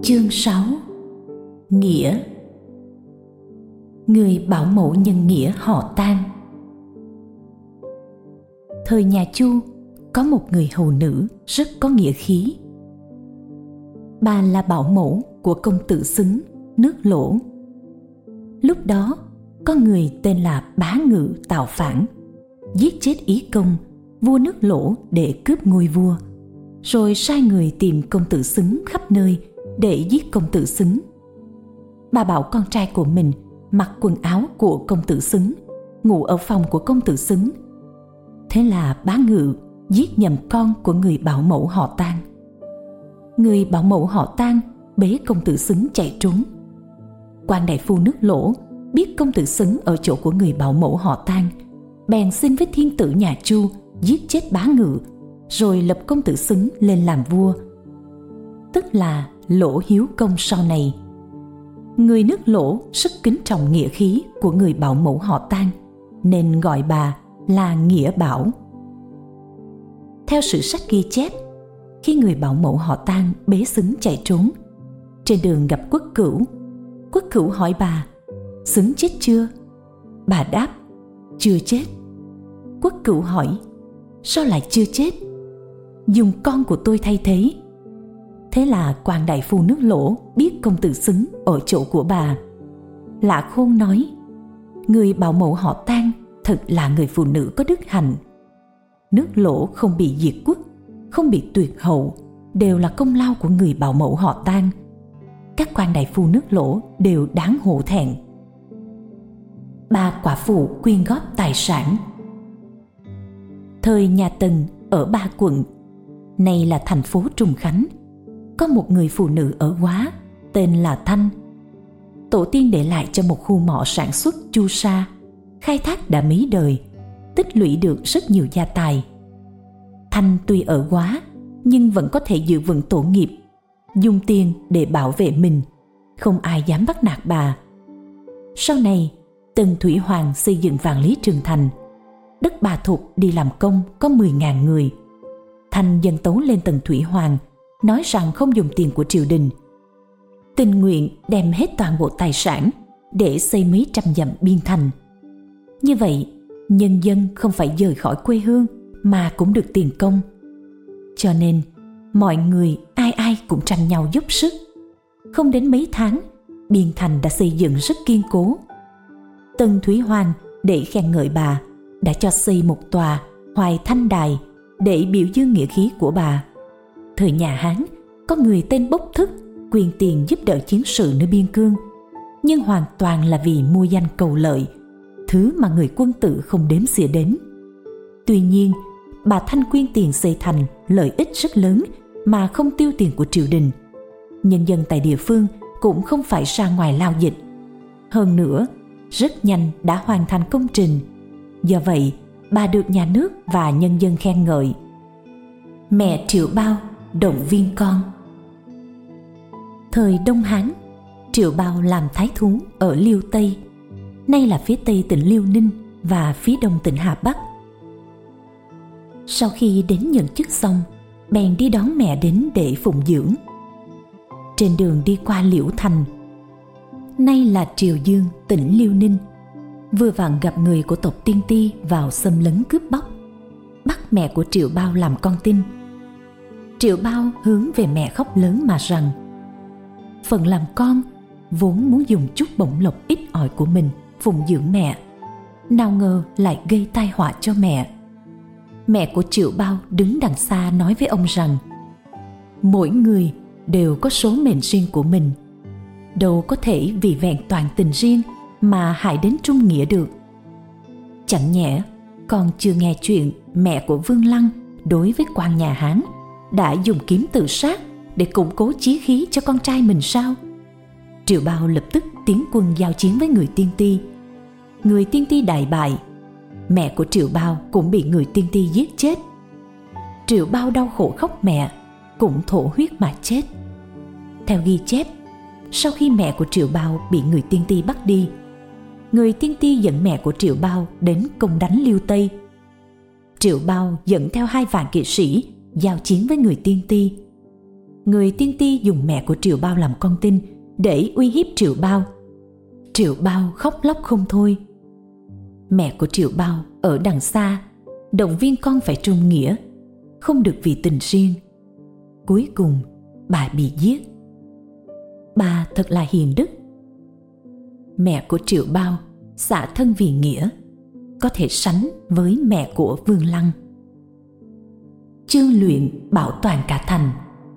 Chương 6. Nghĩa. Người bảo mẫu nhân nghĩa họ Tang. Thời nhà Chu, có một người hầu nữ rất có nghĩa khí. Bà là bảo mẫu của công tử Xứng, nước Lỗ. Lúc đó, có người tên là Bá Ngự tạo phản, giết chết Ý Công, vua nước Lỗ để cướp ngôi vua, rồi sai người tìm công tử Xứng khắp nơi để giết công tử Xứng. Bà bảo con trai của mình mặc quần áo của công tử Xứng, ngủ ở phòng của công tử Xứng. Thế là Bá Ngự giết nhầm con của người bảo mẫu họ Tang. Người bảo mẫu họ Tang bế công tử Xứng chạy trốn. Quan đại phu nước Lỗ biết công tử Xứng ở chỗ của người bảo mẫu họ Tang, bèn xin với thiên tử nhà Chu giết chết Bá Ngự, rồi lập công tử Xứng lên làm vua, tức là Lỗ Hiếu Công sau này. Người nước Lỗ rất kính trọng nghĩa khí của người bảo mẫu họ Tang, nên gọi bà là Nghĩa Bảo. Theo sử sách ghi chép, khi người bảo mẫu họ Tang bế Xứng chạy trốn, trên đường gặp Quốc Cửu. Quốc Cửu hỏi bà: Xứng chết chưa? Bà đáp: chưa chết. Quốc Cửu hỏi: sao lại chưa chết? Dùng con của tôi thay thế. Thế là quan đại phu nước Lỗ biết công tử Xứng ở chỗ của bà. Lã Khôn nói: người bảo mẫu họ Tang thật là người phụ nữ có đức hạnh. Nước Lỗ không bị diệt quốc, không bị tuyệt hậu, đều là công lao của người bảo mẫu họ Tang. Các quan đại phu nước Lỗ đều đáng hổ thẹn. Ba quả phụ quyên góp tài sản. Thời nhà Tần, ở Ba Quận, nay là thành phố Trùng Khánh, có một người phụ nữ ở Góa tên là Thanh. Tổ tiên để lại cho một khu mỏ sản xuất chu sa, khai thác đã mấy đời, tích lũy được rất nhiều gia tài. Thanh tuy ở Góa nhưng vẫn có thể giữ vững tổ nghiệp, dùng tiền để bảo vệ mình, không ai dám bắt nạt bà. Sau này, Tần Thủy Hoàng xây dựng Vạn Lý Trường Thành, đất bà Thục đi làm công có 10.000 người. Thanh dâng tấu lên Tần Thủy Hoàng, nói rằng không dùng tiền của triều đình, tình nguyện đem hết toàn bộ tài sản để xây mấy trăm dặm biên thành. Như vậy, nhân dân không phải rời khỏi quê hương mà cũng được tiền công. Cho nên, mọi người ai ai cũng tranh nhau dốc sức. Không đến mấy tháng, biên thành đã xây dựng rất kiên cố. Tần Thủy Hoàng để khen ngợi bà, đã cho xây một tòa Hoài Thanh Đài để biểu dương nghĩa khí của bà. Thời nhà Hán, có người tên Bốc Thức quyên tiền giúp đỡ chiến sự nơi biên cương, nhưng hoàn toàn là vì mua danh cầu lợi, thứ mà người quân tử không đếm xỉa đến. Tuy nhiên, bà Thanh quyên tiền xây thành lợi ích rất lớn mà không tiêu tiền của triều đình. Nhân dân tại địa phương cũng không phải ra ngoài lao dịch. Hơn nữa, rất nhanh đã hoàn thành công trình. Do vậy, bà được nhà nước và nhân dân khen ngợi. Mẹ Triệu Bao động viên con. Thời Đông Hán, Triệu Bao làm thái thú ở Liêu Tây, nay là phía tây tỉnh Liêu Ninh và phía đông tỉnh Hà Bắc. Sau khi đến nhận chức xong, bèn đi đón mẹ đến để phụng dưỡng. Trên đường đi qua Liễu Thành, nay là Triều Dương, tỉnh Liêu Ninh, vừa vặn gặp người của tộc Tiên Ti vào xâm lấn cướp bóc, bắt mẹ của Triệu Bao làm con tin. Triệu Bao hướng về mẹ khóc lớn mà rằng: phần làm con vốn muốn dùng chút bổng lộc ít ỏi của mình phụng dưỡng mẹ, nào ngờ lại gây tai họa cho mẹ. Mẹ của Triệu Bao đứng đằng xa nói với ông rằng: mỗi người đều có số mệnh riêng của mình, đâu có thể vì vẹn toàn tình riêng mà hại đến trung nghĩa được. Chẳng nhẽ con chưa nghe chuyện mẹ của Vương Lăng đối với quan nhà Hán đã dùng kiếm tự sát để củng cố chí khí cho con trai mình sao? Triệu Bao lập tức tiến quân giao chiến với người Tiên Ti. Người Tiên Ti đại bại, mẹ của Triệu Bao cũng bị người Tiên Ti giết chết. Triệu Bao đau khổ khóc mẹ, cũng thổ huyết mà chết. Theo ghi chép, sau khi mẹ của Triệu Bao bị người Tiên Ti bắt đi, người Tiên Ti dẫn mẹ của Triệu Bao đến công đánh Liêu Tây. Triệu Bao dẫn theo 2 vạn kỵ sĩ giao chiến với người Tiên Ti. người tiên ti dùng mẹ của Triệu Bao làm con tin để uy hiếp Triệu Bao. Triệu Bao khóc lóc không thôi. Mẹ của Triệu Bao ở đằng xa động viên con phải trung nghĩa, không được vì tình riêng. Cuối cùng bà bị giết. Bà thật là hiền đức. Mẹ của Triệu Bao xả thân vì nghĩa, có thể sánh với mẹ của Vương Lăng. Chương luyện bảo toàn cả thành.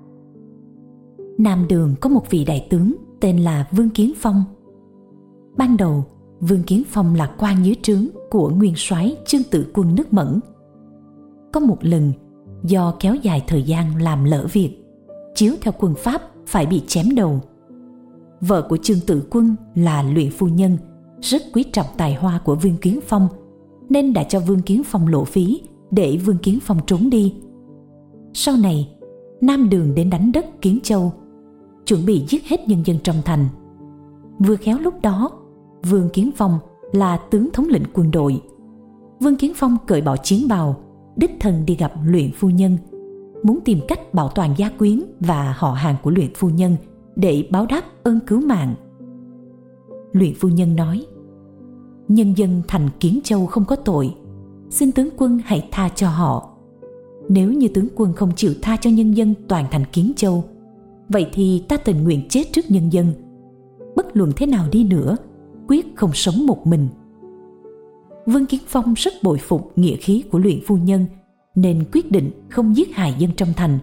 Nam Đường có một vị đại tướng tên là Vương Kiến Phong. Ban đầu, Vương Kiến Phong là quan dưới trướng của nguyên soái Chương Tự Quân nước Mẫn. Có một lần, do kéo dài thời gian làm lỡ việc, chiếu theo quân pháp phải bị chém đầu. Vợ của Chương Tự Quân là Luyện phu nhân, rất quý trọng tài hoa của Vương Kiến Phong, nên đã cho Vương Kiến Phong lộ phí để Vương Kiến Phong trốn đi. Sau này, Nam Đường đến đánh đất Kiến Châu, chuẩn bị giết hết nhân dân trong thành. Vừa khéo lúc đó, Vương Kiến Phong là tướng thống lĩnh quân đội. Vương Kiến Phong cởi bỏ chiến bào, đích thân đi gặp Luyện phu nhân, muốn tìm cách bảo toàn gia quyến và họ hàng của Luyện phu nhân để báo đáp ơn cứu mạng. Luyện phu nhân nói: nhân dân thành Kiến Châu không có tội, xin tướng quân hãy tha cho họ. Nếu như tướng quân không chịu tha cho nhân dân toàn thành Kiến Châu, vậy thì ta tình nguyện chết trước nhân dân. Bất luận thế nào đi nữa, quyết không sống một mình. Vương Kiến Phong rất bội phục nghĩa khí của Luyện phu nhân, nên quyết định không giết hại dân trong thành.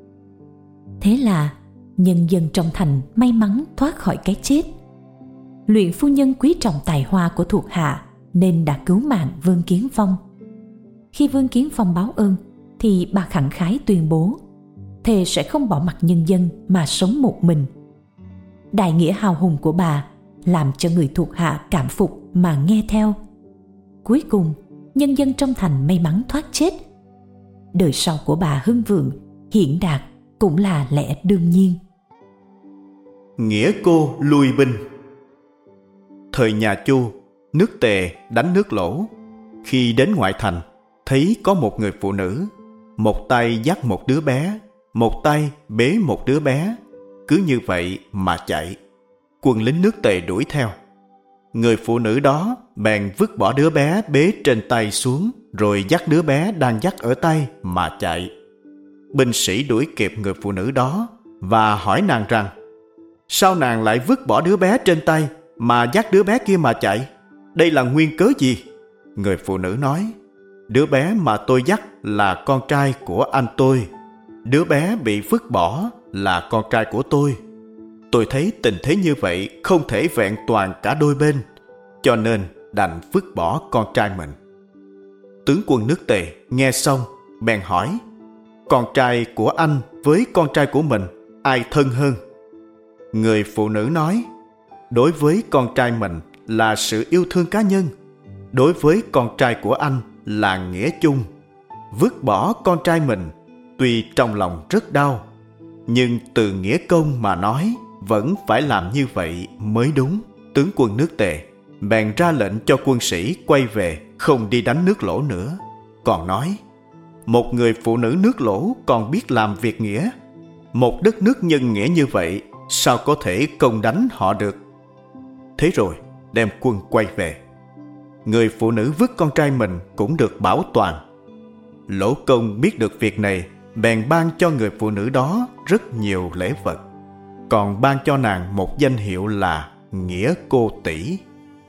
Thế là nhân dân trong thành may mắn thoát khỏi cái chết. Luyện phu nhân quý trọng tài hoa của thuộc hạ nên đã cứu mạng Vương Kiến Phong. Khi Vương Kiến Phong báo ơn thì bà khẳng khái tuyên bố thề sẽ không bỏ mặc nhân dân mà sống một mình. Đại nghĩa hào hùng của bà làm cho người thuộc hạ cảm phục mà nghe theo. Cuối cùng, nhân dân trong thành may mắn thoát chết. Đời sau của bà hưng vượng, hiển đạt cũng là lẽ đương nhiên. Nghĩa cô lui binh. Thời nhà Chu, nước Tề đánh nước Lỗ. Khi đến ngoại thành, thấy có một người phụ nữ, một tay dắt một đứa bé, một tay bế một đứa bé, cứ như vậy mà chạy. Quân lính nước Tề đuổi theo. Người phụ nữ đó bèn vứt bỏ đứa bé bế trên tay xuống, rồi dắt đứa bé đang dắt ở tay mà chạy. Binh sĩ đuổi kịp người phụ nữ đó và hỏi nàng rằng: sao nàng lại vứt bỏ đứa bé trên tay mà dắt đứa bé kia mà chạy? Đây là nguyên cớ gì? Người phụ nữ nói: đứa bé mà tôi dắt là con trai của anh tôi. Đứa bé bị vứt bỏ là con trai của tôi. Tôi thấy tình thế như vậy không thể vẹn toàn cả đôi bên, cho nên đành vứt bỏ con trai mình. Tướng quân nước Tề nghe xong bèn hỏi: con trai của anh với con trai của mình ai thân hơn? Người phụ nữ nói: đối với con trai mình là sự yêu thương cá nhân, đối với con trai của anh là nghĩa chung. Vứt bỏ con trai mình tuy trong lòng rất đau, nhưng từ nghĩa công mà nói vẫn phải làm như vậy mới đúng. Tướng quân nước Tề bèn ra lệnh cho quân sĩ quay về, không đi đánh nước Lỗ nữa. Còn nói: một người phụ nữ nước Lỗ còn biết làm việc nghĩa. Một đất nước nhân nghĩa như vậy sao có thể công đánh họ được? Thế rồi đem quân quay về. Người phụ nữ vứt con trai mình cũng được bảo toàn. Lỗ Công biết được việc này bèn ban cho người phụ nữ đó rất nhiều lễ vật, còn ban cho nàng một danh hiệu là Nghĩa Cô Tỷ.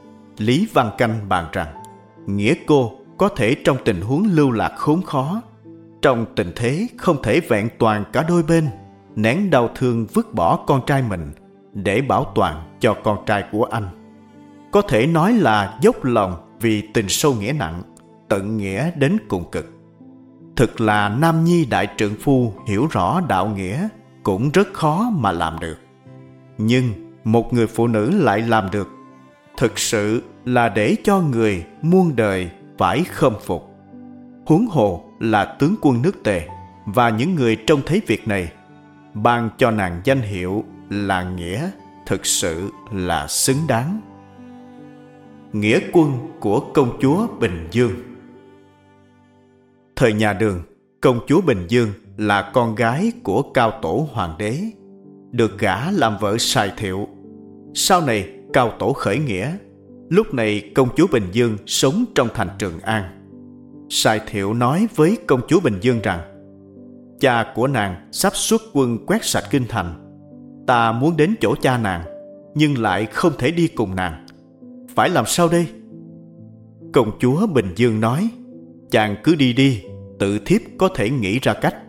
Lý Văn Canh bàn rằng Nghĩa Cô có thể trong tình huống lưu lạc khốn khó, trong tình thế không thể vẹn toàn cả đôi bên, nén đau thương vứt bỏ con trai mình để bảo toàn cho con trai của anh. Có thể nói là dốc lòng vì tình sâu nghĩa nặng, tận nghĩa đến cùng cực. Thực là nam nhi đại trượng phu hiểu rõ đạo nghĩa cũng rất khó mà làm được. Nhưng một người phụ nữ lại làm được, thực sự là để cho người muôn đời phải khâm phục. Huống hồ là tướng quân nước Tề và những người trông thấy việc này ban cho nàng danh hiệu là Nghĩa, thực sự là xứng đáng. Nghĩa quân của công chúa Bình Dương. Thời nhà Đường, công chúa Bình Dương là con gái của Cao Tổ hoàng đế, được gả làm vợ Sài Thiệu. Sau này Cao Tổ khởi nghĩa. Lúc này công chúa Bình Dương sống trong thành Trường An. Sài Thiệu nói với công chúa Bình Dương rằng cha của nàng sắp xuất quân quét sạch kinh thành. Ta muốn đến chỗ cha nàng, nhưng lại không thể đi cùng nàng. Phải làm sao đây? Công chúa Bình Dương nói, chàng cứ đi đi, tự thiếp có thể nghĩ ra cách.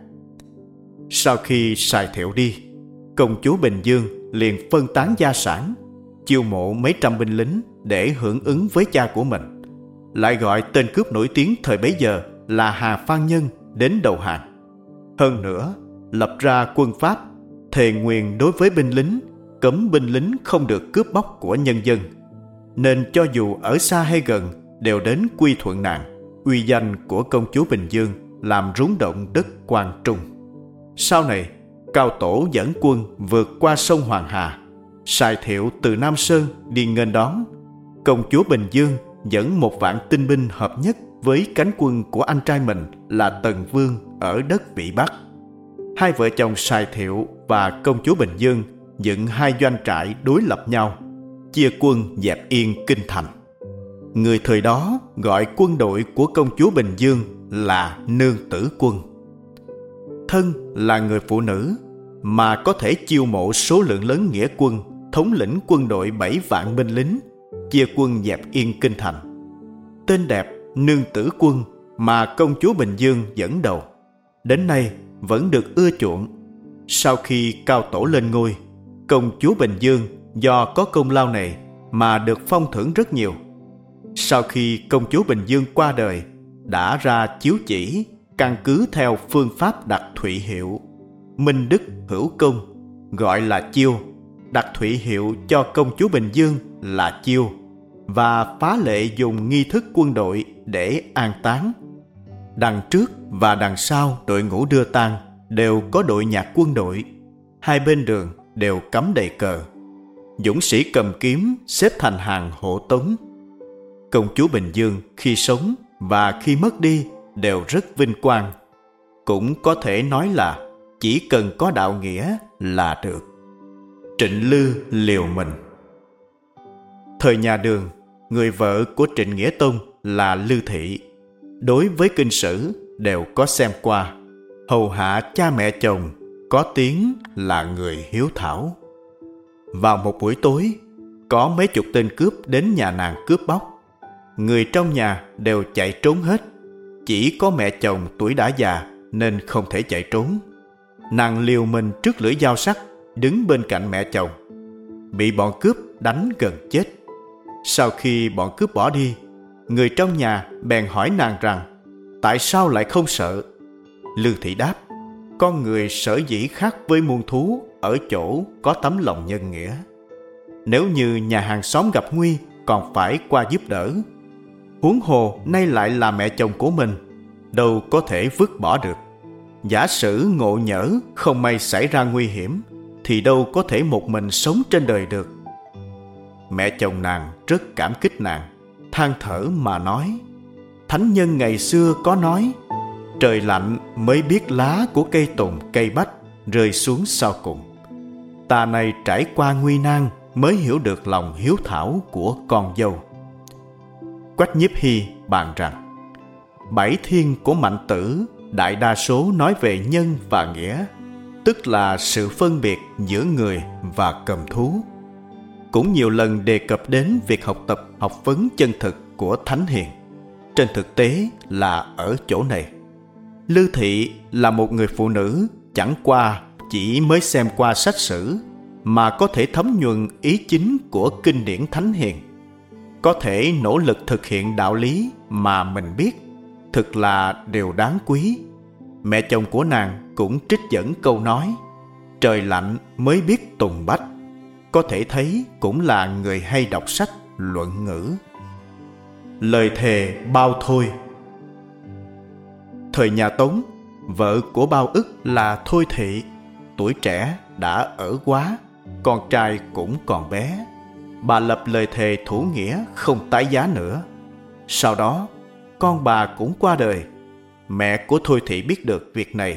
Sau khi Sài Thiệu đi, công chúa Bình Dương liền phân tán gia sản, chiêu mộ mấy trăm binh lính để hưởng ứng với cha của mình, lại gọi tên cướp nổi tiếng thời bấy giờ là Hà Phan Nhân đến đầu hàng. Hơn nữa, lập ra quân pháp, thề nguyền đối với binh lính, cấm binh lính không được cướp bóc của nhân dân, nên cho dù ở xa hay gần đều đến quy thuận nàng. Uy danh của công chúa Bình Dương làm rúng động đất Quang Trung. Sau này, Cao Tổ dẫn quân vượt qua sông Hoàng Hà. Sài Thiệu từ Nam Sơn đi nghênh đón. Công chúa Bình Dương dẫn 1.000 tinh binh hợp nhất với cánh quân của anh trai mình là Tần Vương ở đất Vĩ Bắc. Hai vợ chồng Sài Thiệu và công chúa Bình Dương dựng 2 doanh trại đối lập nhau, chia quân dẹp yên kinh thành. Người thời đó gọi quân đội của công chúa Bình Dương là Nương Tử Quân. Thân là người phụ nữ mà có thể chiêu mộ số lượng lớn nghĩa quân, thống lĩnh quân đội 7 vạn binh lính, chia quân dẹp yên kinh thành. Tên đẹp Nương Tử Quân mà công chúa Bình Dương dẫn đầu, đến nay vẫn được ưa chuộng. Sau khi Cao Tổ lên ngôi, công chúa Bình Dương do có công lao này mà được phong thưởng rất nhiều. Sau khi công chúa Bình Dương qua đời, đã ra chiếu chỉ căn cứ theo phương pháp đặt thụy hiệu, minh đức hữu công, gọi là chiêu, đặt thụy hiệu cho công chúa Bình Dương là chiêu, và phá lệ dùng nghi thức quân đội để an táng. Đằng trước và đằng sau đội ngũ đưa tang đều có đội nhạc quân đội, hai bên đường đều cắm đầy cờ, dũng sĩ cầm kiếm xếp thành hàng hộ tống. Công chúa Bình Dương khi sống và khi mất đi đều rất vinh quang. Cũng có thể nói là chỉ cần có đạo nghĩa là được. Trịnh Lư liều mình. Thời nhà Đường, người vợ của Trịnh Nghĩa Tông là Lư Thị, đối với kinh sử đều có xem qua, hầu hạ cha mẹ chồng, có tiếng là người hiếu thảo. Vào một buổi tối, có mấy chục tên cướp đến nhà nàng cướp bóc. Người trong nhà đều chạy trốn hết, chỉ có mẹ chồng tuổi đã già nên không thể chạy trốn. Nàng liều mình trước lưỡi dao sắc, đứng bên cạnh mẹ chồng, bị bọn cướp đánh gần chết. Sau khi bọn cướp bỏ đi, người trong nhà bèn hỏi nàng rằng tại sao lại không sợ. Lư Thị đáp, con người sở dĩ khác với muôn thú ở chỗ có tấm lòng nhân nghĩa. Nếu như nhà hàng xóm gặp nguy còn phải qua giúp đỡ, huống hồ nay lại là mẹ chồng của mình, đâu có thể vứt bỏ được. Giả sử ngộ nhỡ không may xảy ra nguy hiểm thì đâu có thể một mình sống trên đời được. Mẹ chồng nàng rất cảm kích nàng, than thở mà nói, thánh nhân ngày xưa có nói, trời lạnh mới biết lá của cây tùng cây bách rơi xuống sau cùng. Ta này trải qua nguy nan mới hiểu được lòng hiếu thảo của con dâu. Quách Nhiếp Hy bàn rằng, 7 thiên của Mạnh Tử đại đa số nói về nhân và nghĩa, tức là sự phân biệt giữa người và cầm thú. Cũng nhiều lần đề cập đến việc học tập học vấn chân thực của thánh hiền. Trên thực tế là ở chỗ này. Lư Thị là một người phụ nữ chẳng qua chỉ mới xem qua sách sử mà có thể thấm nhuần ý chính của kinh điển thánh hiền, có thể nỗ lực thực hiện đạo lý mà mình biết, thực là điều đáng quý. Mẹ chồng của nàng cũng trích dẫn câu nói, trời lạnh mới biết tùng bách, có thể thấy cũng là người hay đọc sách luận ngữ. Lời thề Bao Thôi. Thời nhà Tống, vợ của Bao Ức là Thôi Thị, tuổi trẻ đã ở quá, con trai cũng còn bé. Bà lập lời thề thủ nghĩa không tái giá nữa. Sau đó, con bà cũng qua đời. Mẹ của Thôi Thị biết được việc này,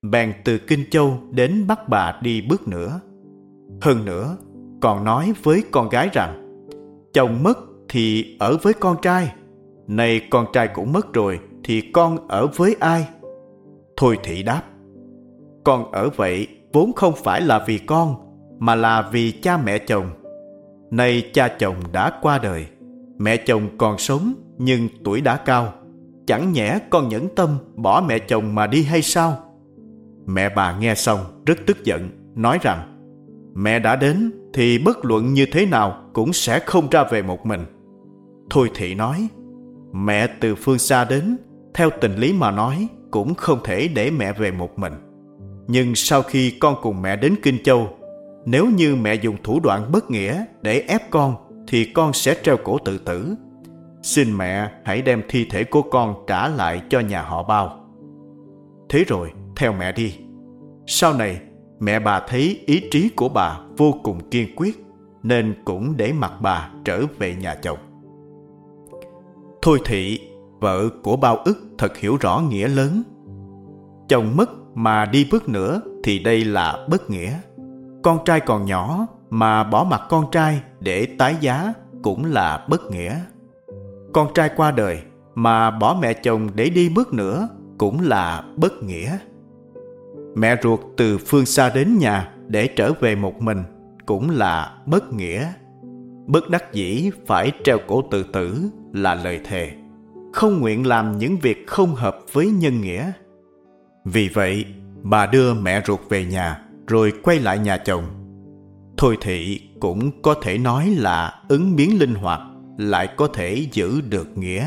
bèn từ Kinh Châu đến bắt bà đi bước nữa. Hơn nữa, còn nói với con gái rằng chồng mất thì ở với con trai, nay con trai cũng mất rồi thì con ở với ai? Thôi Thị đáp: con ở vậy vốn không phải là vì con, mà là vì cha mẹ chồng. Nay cha chồng đã qua đời, mẹ chồng còn sống nhưng tuổi đã cao, chẳng nhẽ con nhẫn tâm bỏ mẹ chồng mà đi hay sao? Mẹ bà nghe xong rất tức giận, nói rằng mẹ đã đến thì bất luận như thế nào cũng sẽ không ra về một mình. Thôi Thị nói: mẹ từ phương xa đến, theo tình lý mà nói cũng không thể để mẹ về một mình. Nhưng sau khi con cùng mẹ đến Kinh Châu, nếu như mẹ dùng thủ đoạn bất nghĩa để ép con thì con sẽ treo cổ tự tử. Xin mẹ hãy đem thi thể của con trả lại cho nhà họ Bao. Thế rồi theo mẹ đi. Sau này mẹ bà thấy ý chí của bà vô cùng kiên quyết, nên cũng để mặc bà trở về nhà chồng. Thôi Thị, vợ của Bao Ức, thật hiểu rõ nghĩa lớn. Chồng mất mà đi bước nữa thì đây là bất nghĩa. Con trai còn nhỏ mà bỏ mặc con trai để tái giá cũng là bất nghĩa. Con trai qua đời mà bỏ mẹ chồng để đi bước nữa cũng là bất nghĩa. Mẹ ruột từ phương xa đến nhà để trở về một mình cũng là bất nghĩa. Bất đắc dĩ phải treo cổ tự tử là lời thề, không nguyện làm những việc không hợp với nhân nghĩa. Vì vậy, bà đưa mẹ ruột về nhà rồi quay lại nhà chồng. Thôi Thị cũng có thể nói là ứng biến linh hoạt, lại có thể giữ được nghĩa.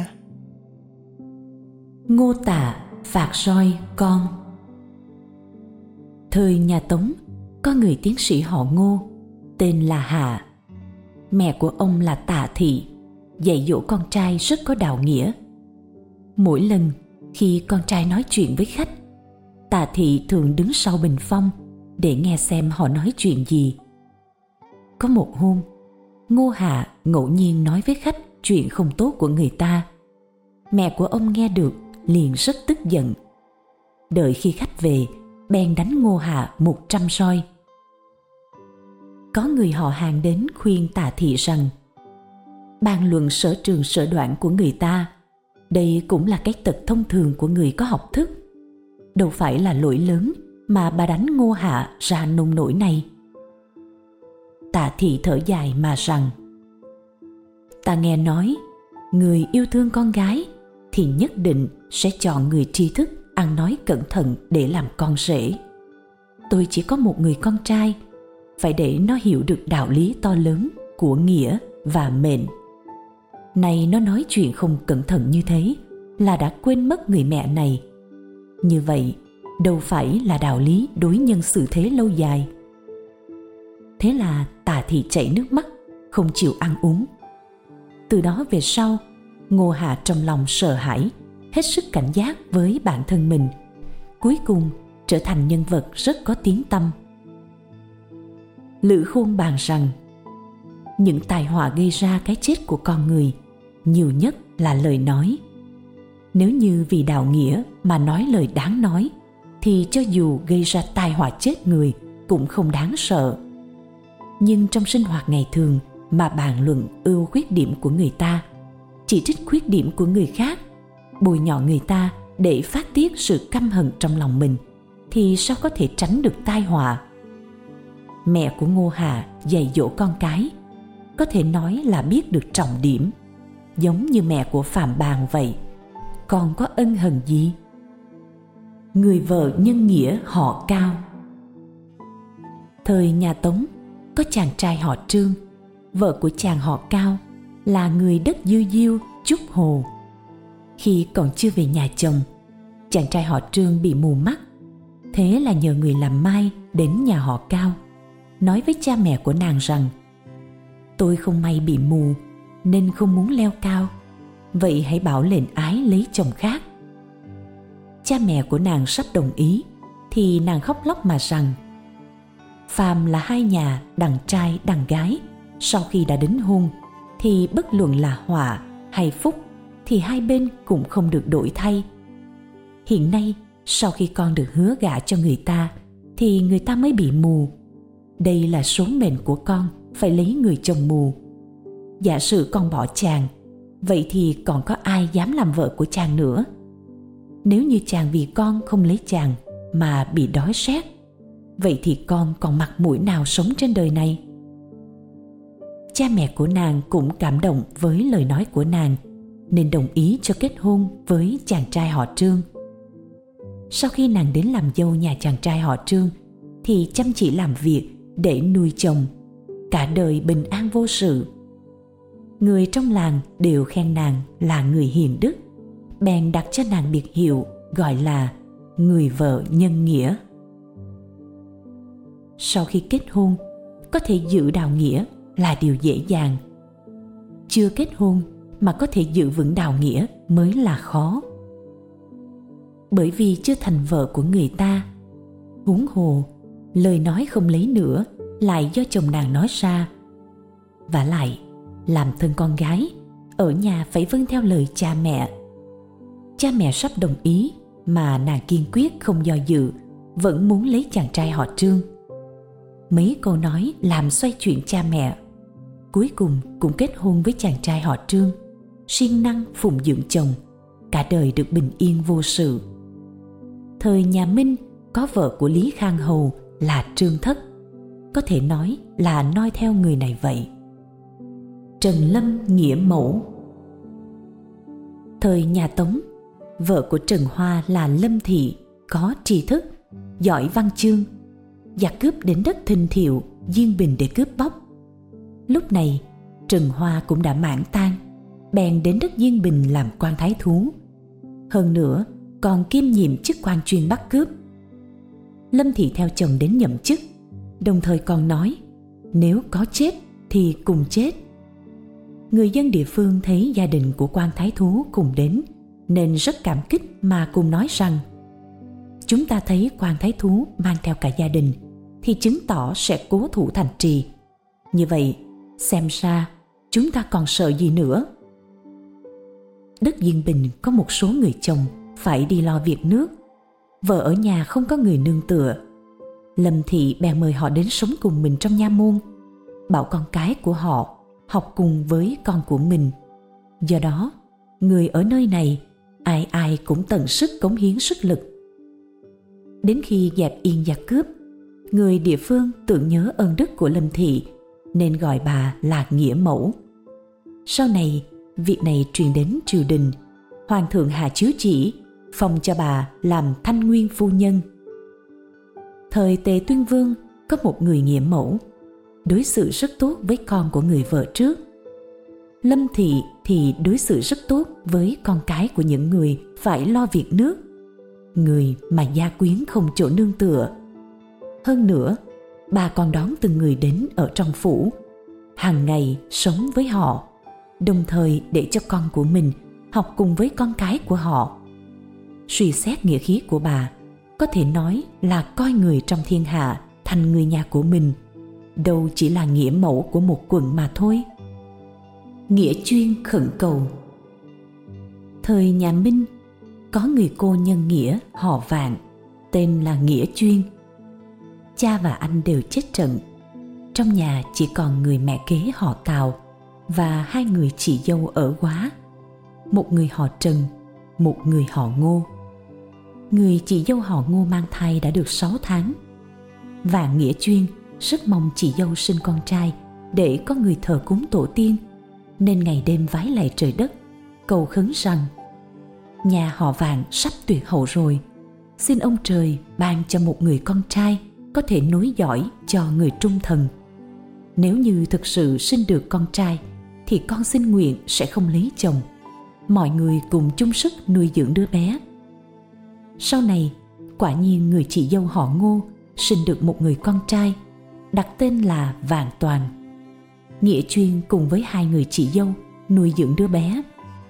Ngô Tạ phạt roi con. Thời nhà Tống, có người tiến sĩ họ Ngô, tên là Hạ. Mẹ của ông là Tạ Thị, dạy dỗ con trai rất có đạo nghĩa. Mỗi lần khi con trai nói chuyện với khách, Tạ Thị thường đứng sau bình phong để nghe xem họ nói chuyện gì. Có một hôm, Ngô Hạ ngẫu nhiên nói với khách chuyện không tốt của người ta. Mẹ của ông nghe được liền rất tức giận. Đợi khi khách về, bèn đánh Ngô Hạ 100 roi. Có người họ hàng đến khuyên Tạ Thị rằng bàn luận sở trường sở đoạn của người ta, đây cũng là cái tật thông thường của người có học thức. Đâu phải là lỗi lớn mà bà đánh Ngô Hạ ra nông nỗi này. Tạ Thị thở dài mà rằng: ta nghe nói người yêu thương con gái thì nhất định sẽ chọn người tri thức, ăn nói cẩn thận để làm con rể. Tôi chỉ có một người con trai, phải để nó hiểu được đạo lý to lớn của nghĩa và mệnh. Nay nó nói chuyện không cẩn thận như thế là đã quên mất người mẹ này. Như vậy đâu phải là đạo lý đối nhân xử thế lâu dài. Thế là Tạ Thị chảy nước mắt, không chịu ăn uống. Từ đó về sau, Ngô Hạ trong lòng sợ hãi, hết sức cảnh giác với bản thân mình, cuối cùng trở thành nhân vật rất có tiếng tăm. Lữ Khôn bàn rằng những tai họa gây ra cái chết của con người nhiều nhất là lời nói. Nếu như vì đạo nghĩa mà nói lời đáng nói, thì cho dù gây ra tai họa chết người cũng không đáng sợ. Nhưng trong sinh hoạt ngày thường mà bàn luận ưu khuyết điểm của người ta, chỉ trích khuyết điểm của người khác, bôi nhọ người ta để phát tiết sự căm hận trong lòng mình, thì sao có thể tránh được tai họa? Mẹ của Ngô Hạ dạy dỗ con cái, có thể nói là biết được trọng điểm, giống như mẹ của Phạm Bàn vậy. Còn có ân hận gì? Người vợ nhân nghĩa họ Cao. Thời nhà Tống, có chàng trai họ Trương, vợ của chàng họ Cao là người đất Dư Diêu, Trúc Hồ. Khi còn chưa về nhà chồng, chàng trai họ Trương bị mù mắt. Thế là nhờ người làm mai đến nhà họ Cao, nói với cha mẹ của nàng rằng: tôi không may bị mù nên không muốn leo cao, vậy hãy bảo lệnh ái lấy chồng khác. Cha mẹ của nàng sắp đồng ý thì nàng khóc lóc mà rằng: phàm là hai nhà đằng trai đằng gái, sau khi đã đính hôn thì bất luận là họa hay phúc thì hai bên cũng không được đổi thay. Hiện nay sau khi con được hứa gả cho người ta thì người ta mới bị mù. Đây là số mệnh của con, phải lấy người chồng mù. Giả sử con bỏ chàng, vậy thì còn có ai dám làm vợ của chàng nữa? Nếu như chàng vì con không lấy chàng mà bị đói rét, vậy thì con còn mặt mũi nào sống trên đời này? Cha mẹ của nàng cũng cảm động với lời nói của nàng, nên đồng ý cho kết hôn với chàng trai họ Trương. Sau khi nàng đến làm dâu nhà chàng trai họ Trương thì chăm chỉ làm việc để nuôi chồng, cả đời bình an vô sự. Người trong làng đều khen nàng là người hiền đức, bèn đặt cho nàng biệt hiệu gọi là người vợ nhân nghĩa. Sau khi kết hôn, có thể giữ đạo nghĩa là điều dễ dàng. Chưa kết hôn mà có thể giữ vững đạo nghĩa mới là khó. Bởi vì chưa thành vợ của người ta, huống hồ lời nói không lấy nữa lại do chồng nàng nói ra. Vả lại, làm thân con gái, ở nhà phải vâng theo lời cha mẹ. Cha mẹ sắp đồng ý mà nàng kiên quyết không do dự, vẫn muốn lấy chàng trai họ Trương. Mấy câu nói làm xoay chuyển cha mẹ, cuối cùng cũng kết hôn với chàng trai họ Trương, siêng năng phụng dưỡng chồng, cả đời được bình yên vô sự. Thời nhà Minh có vợ của Lý Khang Hầu là Trương Thất, có thể nói là noi theo người này vậy. Trần Lâm nghĩa mẫu. Thời nhà Tống, vợ của Trần Hoa là Lâm Thị có tri thức, giỏi văn chương, giặc cướp đến đất Thinh Thiệu, Diên Bình để cướp bóc. Lúc này Trần Hoa cũng đã mãn tang, bèn đến đất Diên Bình làm quan thái thú. Hơn nữa còn kiêm nhiệm chức quan chuyên bắt cướp. Lâm Thị theo chồng đến nhậm chức, đồng thời còn nói nếu có chết thì cùng chết. Người dân địa phương thấy gia đình của quan thái thú cùng đến nên rất cảm kích mà cùng nói rằng: chúng ta thấy quan thái thú mang theo cả gia đình thì chứng tỏ sẽ cố thủ thành trì. Như vậy xem ra chúng ta còn sợ gì nữa. Đất Diên Bình có một số người chồng phải đi lo việc nước, vợ ở nhà không có người nương tựa. Lâm Thị bèn mời họ đến sống cùng mình trong nha môn, bảo con cái của họ học cùng với con của mình. Do đó người ở nơi này ai ai cũng tận sức cống hiến sức lực. Đến khi dẹp yên giặc cướp, người địa phương tưởng nhớ ơn đức của Lâm Thị nên gọi bà là nghĩa mẫu. Sau này việc này truyền đến triều đình, hoàng thượng hạ chiếu chỉ phong cho bà làm Thanh Nguyên phu nhân. Thời Tề Tuyên Vương có một người nghĩa mẫu, đối xử rất tốt với con của người vợ trước. Lâm Thị thì đối xử rất tốt với con cái của những người phải lo việc nước, người mà gia quyến không chỗ nương tựa. Hơn nữa, bà còn đón từng người đến ở trong phủ, hàng ngày sống với họ, đồng thời để cho con của mình học cùng với con cái của họ. Suy xét nghĩa khí của bà, có thể nói là coi người trong thiên hạ thành người nhà của mình, đâu chỉ là nghĩa mẫu của một quận mà thôi. Nghĩa chuyên khẩn cầu. Thời nhà Minh có người cô nhân nghĩa họ Vạn, tên là Nghĩa Chuyên. Cha và anh đều chết trận, trong nhà chỉ còn người mẹ kế họ Tào và hai người chị dâu ở quá, một người họ Trần, một người họ Ngô. Người chị dâu họ Ngô mang thai đã được 6 tháng. Vạn Nghĩa Chuyên rất mong chị dâu sinh con trai để có người thờ cúng tổ tiên, nên ngày đêm vái lạy trời đất, cầu khấn rằng: nhà họ Vạn sắp tuyệt hậu rồi, xin ông trời ban cho một người con trai có thể nối dõi cho người trung thần. Nếu như thực sự sinh được con trai thì con xin nguyện sẽ không lấy chồng, mọi người cùng chung sức nuôi dưỡng đứa bé. Sau này quả nhiên người chị dâu họ Ngô sinh được một người con trai, đặt tên là Vạn Toàn. Nghĩa Chuyên cùng với hai người chị dâu nuôi dưỡng đứa bé.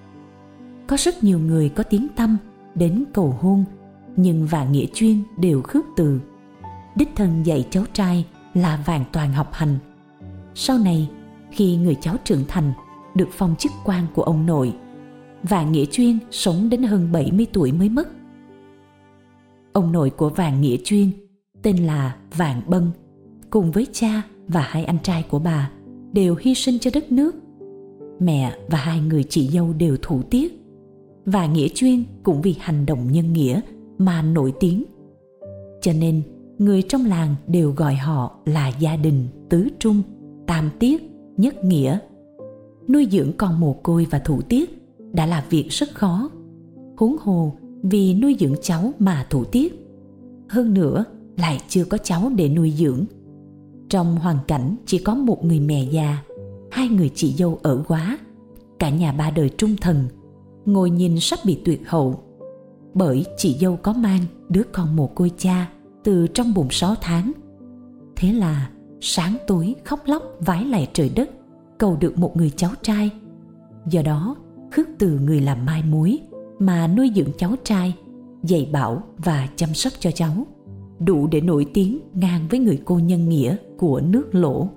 Có rất nhiều người có tiếng tăm đến cầu hôn, nhưng Vạn Nghĩa Chuyên đều khước từ. Đích thân dạy cháu trai là Vạn Toàn học hành. Sau này khi người cháu trưởng thành, được phong chức quan của ông nội, Vạn Nghĩa Chuyên sống đến hơn 70 tuổi mới mất. ông nội của Vàng Nghĩa Chuyên tên là Vàng Bân, cùng với cha và hai anh trai của bà đều hy sinh cho đất nước. Mẹ và hai người chị dâu đều thủ tiết. Và Nghĩa Chuyên cũng vì hành động nhân nghĩa mà nổi tiếng. Cho nên người trong làng đều gọi họ là gia đình tứ trung, tam tiết, nhất nghĩa. Nuôi dưỡng con mồ côi và thủ tiết đã là việc rất khó, huống hồ vì nuôi dưỡng cháu mà thủ tiết. Hơn nữa lại chưa có cháu để nuôi dưỡng. Trong hoàn cảnh chỉ có một người mẹ già, hai người chị dâu ở quá, cả nhà ba đời trung thần, ngồi nhìn sắp bị tuyệt hậu. Bởi chị dâu có mang đứa con mồ côi cha từ trong bụng 6 tháng. Thế là sáng tối khóc lóc vái lạy trời đất, cầu được một người cháu trai. Do đó khước từ người làm mai mối mà nuôi dưỡng cháu trai, dạy bảo và chăm sóc cho cháu, đủ để nổi tiếng ngang với người cô nhân nghĩa của nước Lỗ.